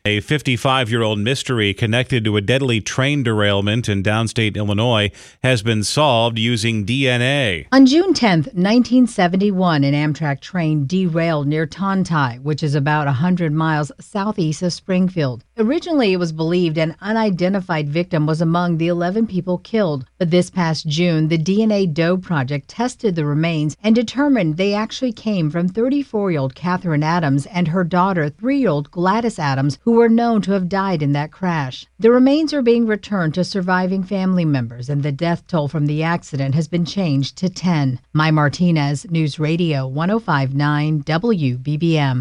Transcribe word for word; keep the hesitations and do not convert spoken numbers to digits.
A fifty-five-year-old mystery connected to a deadly train derailment in downstate Illinois has been solved using D N A. On June tenth, nineteen seventy-one, an Amtrak train derailed near Tontai, which is about one hundred miles southeast of Springfield. Originally, it was believed an unidentified victim was among the eleven people killed, but this past June, the D N A Doe Project tested the remains and determined they actually came from thirty-four-year-old Catherine Adams and her daughter, three-year-old Gladys Adams, who were known to have died in that crash. The remains are being returned to surviving family members, and the death toll from the accident has been changed to ten. Mai Martinez, News Radio one oh five point nine W B B M.